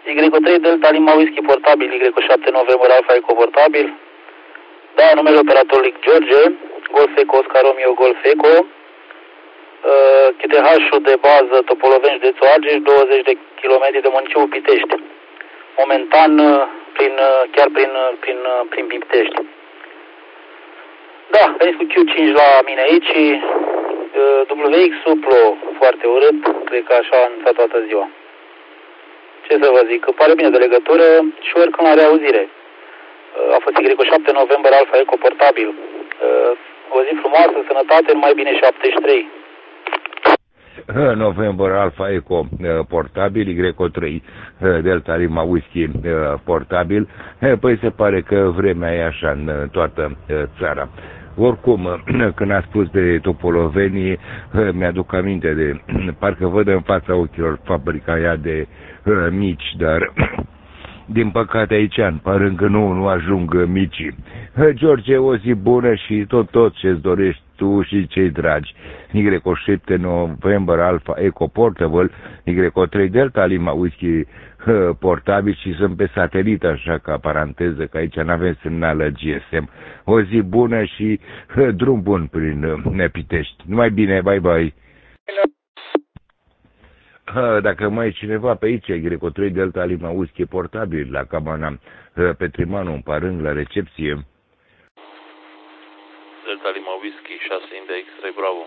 Y3 Delta Lima Whisky portabil, Y7 November Alpha Eco portabil. Da, numele operatorului George, Golf Eco Oscar Romeo Golf Eco. QTH-ul de bază Topoloveni, județul Argeș, 20 de kilometri de municipiul Pitești. Momentan chiar prin Pitești. Da, veniți cu Q5 la mine aici. WX-ul plouă foarte urât, cred că așa a anunțat toată ziua. Ce să vă zic, pare bine de legătură și oricând la reauzire. A fost Y7 November Alpha Eco portabil. O zi frumoasă, sănătate, numai bine 73. November Alpha Eco portabil, Y3 Delta Lima Whisky portabil. Păi se pare că vremea e așa în toată țara. Oricum, când a spus de Topoloveni, mi-aduc aminte de, parcă văd în fața ochilor fabrica aia de mici, dar din păcate aici par încă nu ajung micii. George, o zi bună și tot ce-ți dorești tu și cei dragi. Y7 November Alpha Eco Portable, Y3 Delta Lima Whisky portabil și sunt pe satelit, așa ca paranteză, că aici n-avem semnală GSM. O zi bună și drum bun prin Pitești. Numai bine, bye-bye. Dacă mai e cineva pe aici, Y3 Delta Lima Whisky portabil, la cabana Petrimanu, în Parâng, la recepție. Delta Lima Whisky, 6 India X-Ray Bravo.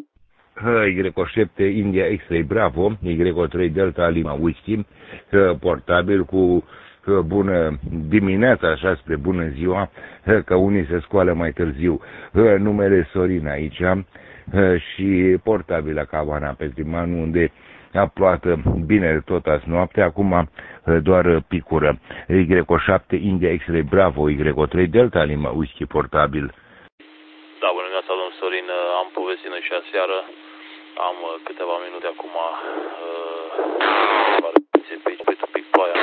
Y7 India X-Ray Bravo, Y3 Delta Lima Whisky, portabil cu bună dimineața, așa spre bună ziua, că unii se scoală mai târziu. Numele Sorin aici și portabil la cabana Petrimanu, unde a plouat bine tot azi noapte, acum doar picură. Y7 India X-Ray Bravo, Y3 Delta Lima Whisky portabil. Da, bună dimineața, domnul Sorin, am povestit noi și aseară, am câteva minute acum, pe aici, pe tupic ploaia,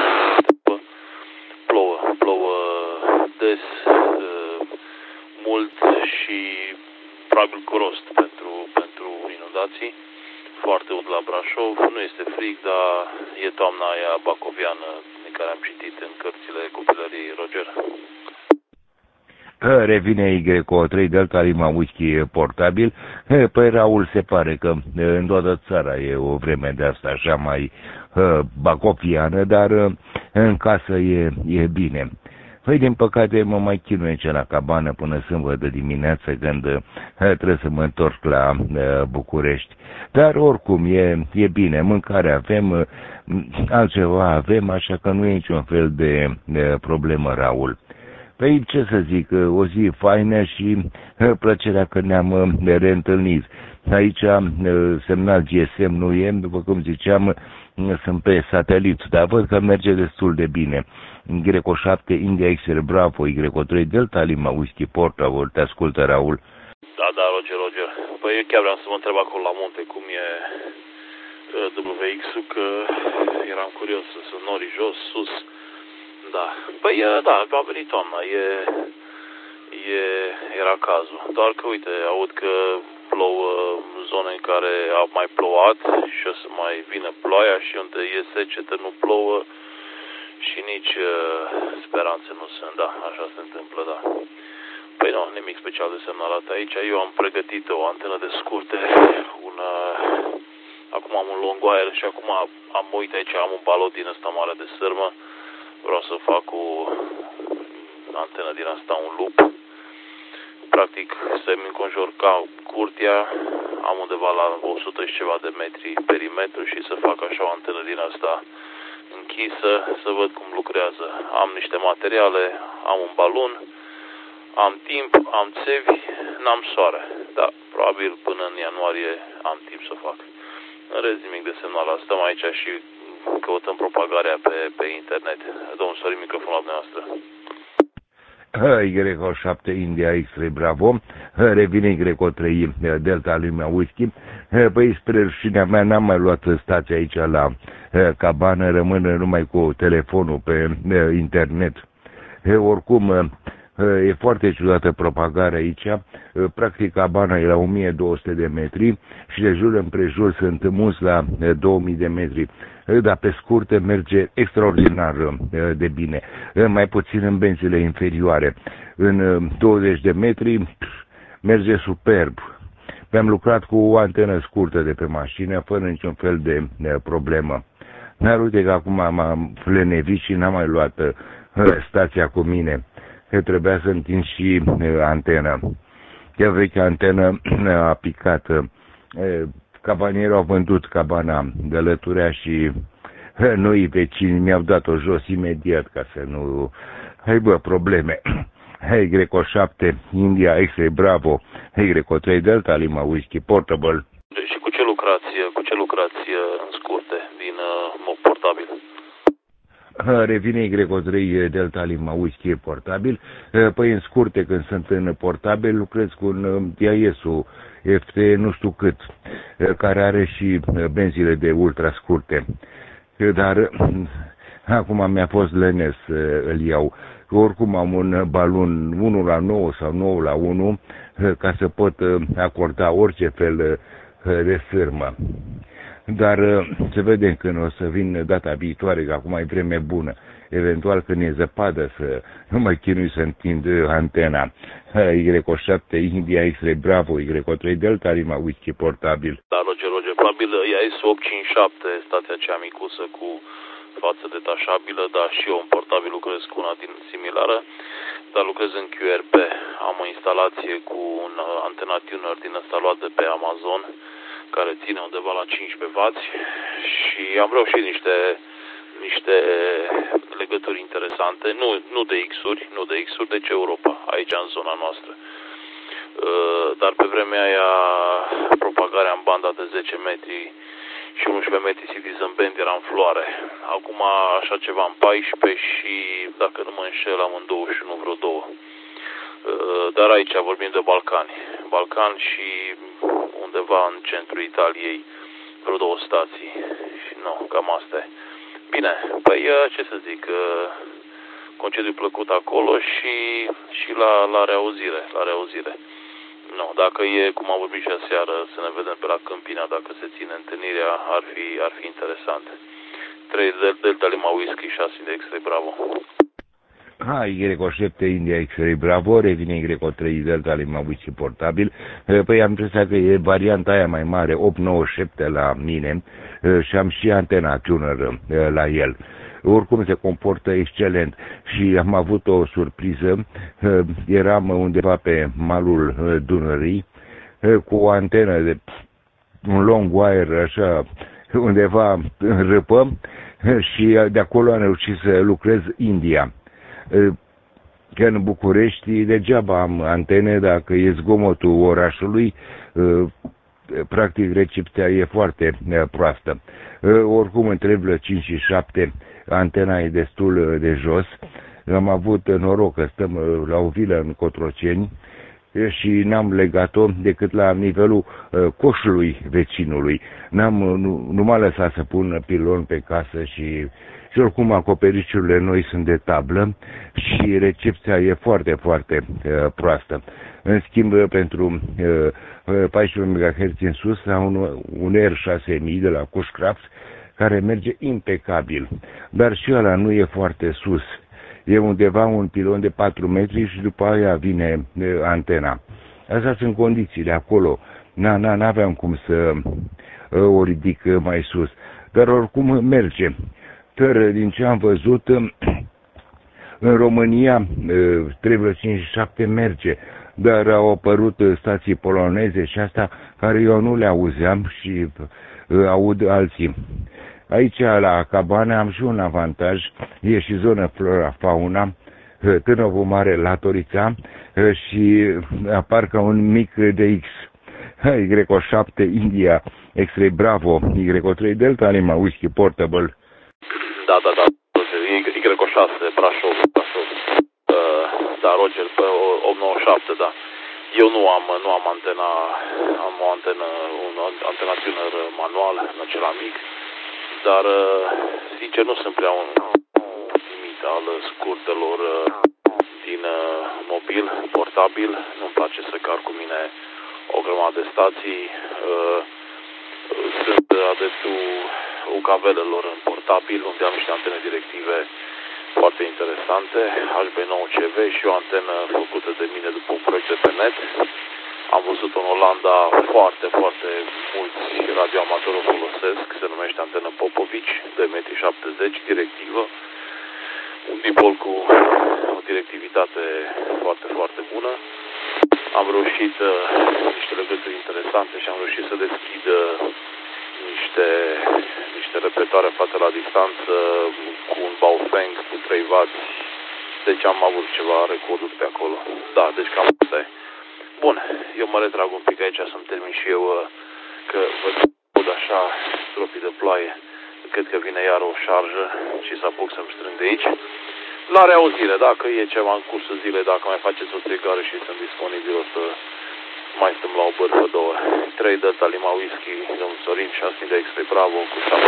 plouă des, mult și probabil cu rost pentru inundații. Foarte ud la Brașov, nu este frig, dar e toamna aia bacoviană de care am citit în cărțile copilării Roger. Revine Y3 Delta Lima Whisky portabil. Păi Raul, se pare că în toată țara e o vreme de asta așa mai bacoviană, dar în casă e bine. Păi, din păcate, mă mai chinuie aici la cabană până sâmbătă dimineață, când trebuie să mă întorc la București. Dar, oricum, e bine, mâncare avem, altceva avem, așa că nu e niciun fel de problemă, Raul. Păi, ce să zic, o zi faină și plăcerea că ne-am reîntâlnit. Aici semnal GSM nu e, după cum ziceam, sunt pe satelit, dar văd că merge destul de bine. Y7 India X-Ray Bravo, Y3 Delta Lima Whisky Portable, te ascultă, Raul. Da, Roger. Păi eu chiar vreau să mă întreb acolo la munte cum e WX-ul, că eram curios să sunt nori jos, sus. Da, păi da, a venit toamna, era cazul. Doar că, uite, aud că plouă zone în care a mai plouat și o să mai vină ploaia și unde e secetă nu plouă și nici speranțe nu sunt, da, așa se întâmplă, da. Păi nu, nimic special de semnalat aici. Eu am pregătit o antenă de scurte, acum am un long wire și acum uite aici, am un balot din ăsta mare de sârmă. Vreau să fac o antenă din asta, un loop. Practic să-mi înconjur ca curtea, am undeva la 100 și ceva de metri perimetru și să fac așa o antenă din asta închisă, să văd cum lucrează. Am niște materiale, am un balon, am timp, am țevi, n-am soare. Da, probabil până în ianuarie am timp să fac. În rest nimic de semnal. Stăm aici și căutăm propagarea pe internet. Domnul Sorin, microfonul dumneavoastră. Y7 India X-Ray Bravo, revine Y3 Delta Lima Whisky. Păi, spre rușinea mea, n-am mai luat stația aici la cabană, rămân numai cu telefonul pe internet. Oricum, E foarte ciudată propagarea aici. Practic cabana e la 1200 de metri și de jur împrejur sunt munți la 2000 de metri. Dar pe scurte merge extraordinar de bine. Mai puțin în benzile inferioare. În 20 de metri merge superb. Mi-am lucrat cu o antenă scurtă de pe mașină, fără niciun fel de problemă. Dar uite că acum m-am flenevit și n-am mai luat stația cu mine. Că trebuia să întind și antena. Chiar vechea antenă a picat. Cabanierii au vândut cabana de Lăturea și noi vecini mi-au dat-o jos imediat ca să nu aibă probleme. Greco 7, India, X-Ray Bravo, Greco 3 Delta, Lima Whiskey Portable. Și cu ce lucrați în scurte din mod portabil? Revine Greco 3 Delta Lima Whiskey Portabil. Păi în scurte, când sunt în portabil, lucrez cu un DIS-ul FT nu știu cât, care are și benzile de ultra scurte. Dar acum mi-a fost lenes să îl iau. Oricum am un balon 1:9 sau 9:1 ca să pot acorda orice fel de sârmă. Dar să vedem când o să vin data viitoare, că acum e vreme bună. Eventual când e zăpadă să nu mai chinui să întind antena. Greco 7, India, X-Ray Bravo, Greco 3 Delta, Lima Whiskey Portabil. Da, Roger, probabil IAS 857, stația cea micuță cu față detașabilă, dar și eu în portabil lucrez cu una din similară, dar lucrez în QRP. Am o instalație cu un antena tuner din ăsta luat de pe Amazon, care ține undeva la 15W și am reușit niște legături interesante, nu de X-uri, deci Europa, aici în zona noastră. Dar pe vremea aia propagarea în banda de 10 metri și 11 metri Citizen Band era în floare. Acum așa ceva în 14 și, dacă nu mă înșel, am în 21 vreo 2. Dar aici vorbim de Balcani și undeva în centrul Italiei vreo 2 stații. Și nu, cam asta e. Bine, păi ce să zic, concediu plăcut acolo și la reauzire. Nu, dacă e, cum am vorbit și aseară, să ne vedem pe la Câmpina, dacă se ține întâlnirea, ar fi interesant. 3 Delta Lima Whiskey, 6 de X-Ray Bravo. Greco 7, India, X-Ray Bravo, revine Greco 3 Delta Lima Whiskey Portabil. Păi am impresia că e varianta aia mai mare, 897 la mine și am și antena tuner la el. Oricum se comportă excelent și am avut o surpriză, eram undeva pe malul Dunării cu o antenă de un long wire așa undeva în râpă și de acolo am reușit să lucrez India. Că în București degeaba am antene dacă e zgomotul orașului, practic recepția e foarte proastă. Oricum între 5 și 7 antena e destul de jos. Am avut noroc că stăm la o vilă în Cotroceni și n-am legat-o decât la nivelul coșului vecinului. Nu m-a lăsat să pun pilon pe casă și oricum acoperișurile noi sunt de tablă și recepția e foarte, foarte proastă. În schimb, pentru 14 MHz în sus, am un R6000 de la Cushcraft, care merge impecabil, dar și ăla nu e foarte sus. E undeva un pilon de 4 metri și după aia vine antena. Astea sunt condițiile acolo. N-aveam cum să o ridic mai sus. Dar oricum merge. Dar din ce am văzut, în România 3,57 merge, dar au apărut stații poloneze și asta care eu nu le auzeam și aud alții. Aici, la Cabana, am și un avantaj, e și zonă flora-fauna, Târnovu Mare, Latorița și apar ca un mic DX. Greco 7, India, X-Ray Bravo, Greco 3 Delta, Lima Whiskey Portable. Da, Greco 6, Brașov. Da, Roger, pe 897, da. Eu nu am antena, am o antena tuner manual, în acela mic, dar, sincer, nu sunt prea un limit al scurtelor matin mobil, portabil. Nu-mi place să car cu mine o grămadă de stații. Sunt adeptul UKV-lelor în portabil, unde am niște antene directive foarte interesante, HB9CV și o antenă făcută de mine după un proiect de pe net. Am văzut în Olanda foarte mulți radioamatori o folosesc, se numește antenă Popovici, de 1,70 m, directivă. Un dipol cu o directivitate foarte bună. Am reușit niște legături interesante și am reușit să deschid niște repetoare aflate la distanță cu un Baofeng cu 3W. Deci am avut ceva recorduri pe acolo. Da, deci cam asta e. Bun, eu mă retrag un pic aici să-mi termin și eu, că văd așa stropii de ploaie. Cred că vine iar o șarjă și să apuc să-mi strâng de aici. La reauzire, dacă e ceva în cursul zilei, dacă mai faceți o strigare și sunt disponibil, o să mai stăm la o bârfă, 2, 3 Delta Lima Whisky, domnul Sorin, 6 India X-Ray Bravo, cu 7.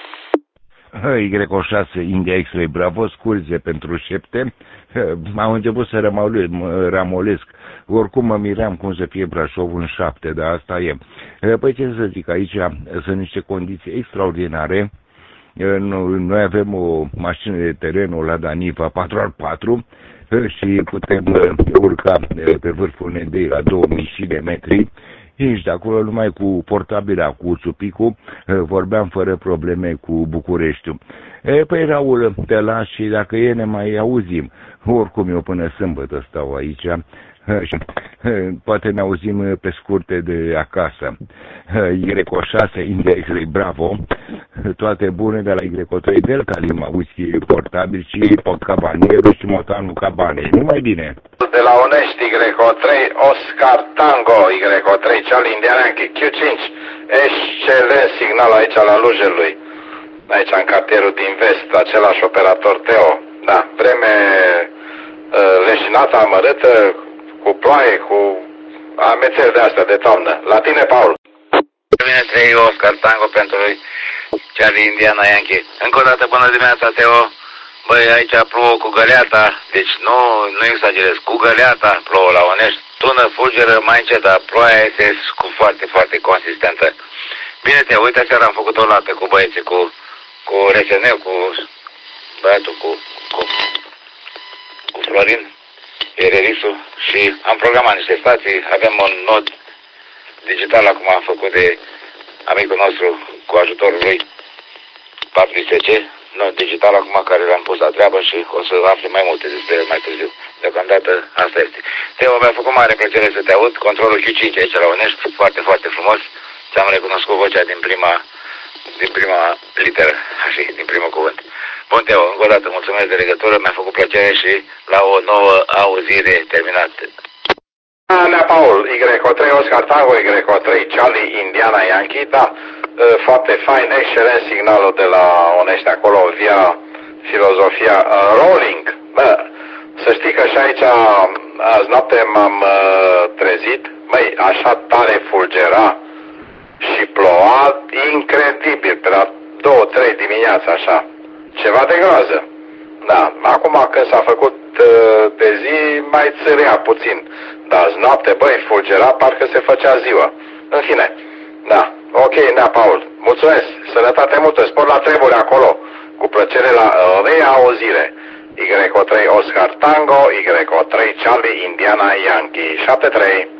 Y6 India X-Ray Bravo, scuze pentru șepte, am început să ramolesc. Oricum mă miream cum să fie Brașov în 7, dar asta e. Păi ce să zic, aici sunt niște condiții extraordinare. Noi avem o mașină de teren, o Lada Niva 4x4 și putem urca pe vârful unei dei la 2000 de metri. Ești de acolo numai cu portabila, cu Țupicu, vorbeam fără probleme cu Bucureștiul. Păi Raul, te las și dacă e ne mai auzim. Oricum eu până sâmbătă stau aici. Poate ne auzim pe scurte de acasă. Y6 India X-Ray Bravo, toate bune de la Y3 Delta Lima Whisky portabil și Cabanero și motanul Cabane. Numai bine. De la Onești, Y3 Oscar Tango, Y3 Charlie Indian Yankee Q5. Excelent signal aici la Lujelui. Aici în cartierul din vest, același operator Teo. Da, vreme leșinată, amărâtă, cu ploaie, cu amețeli de astea de toamnă. La tine, Paul. Bine, 3 Oscar Tango pentru lui Charlie Indiana Yankee. Încă o dată, bună dimineața, Teo. Băi, aici plouă cu găleata, deci nu exagerez, cu găleata plouă la Onești. Tună, fulgeră, mai încet, dar ploaia este foarte consistentă. Bine, Teo, uite, seara am făcut o lată cu băieții, cu RSN, cu băiatul, cu Florin, Ererisul, și am programat niște stații, avem un nod digital acum am făcut de amicul nostru cu ajutorul lui PatriCC, nod digital acum care l-am pus la treabă și o să afli mai multe despre el mai târziu. Deocamdată asta este. Teo, mi-a făcut mare plăcere să te aud, controlul Q5 aici la Onești, foarte frumos, ți-am recunoscut vocea din prima literă, așa, din primul cuvânt. Bun, Teo, încă o dată mulțumesc de legătură, mi-a făcut plăcere și la o nouă auzire terminată. Nea Paul, Y3 Oscar Tango, Y3 Charlie Indiana Yankee, da, foarte fain, excelent signalul de la Onești acolo, via filozofia rolling. Bă, să știi că și aici azi noapte m-am trezit, măi, așa tare fulgera și ploua incredibil, pe la 2-3 dimineața așa. Ceva de groază. Da, acum când s-a făcut de zi, mai țârea puțin. Dar azi noapte, băi, fulgera, parcă se făcea ziua. În fine, da, ok, Nea Paul, mulțumesc, sănătate multă, spor la treburi acolo. Cu plăcere la reauzire. Y3 Oscar Tango, Y3 Charlie Indiana Yankee, 7-3.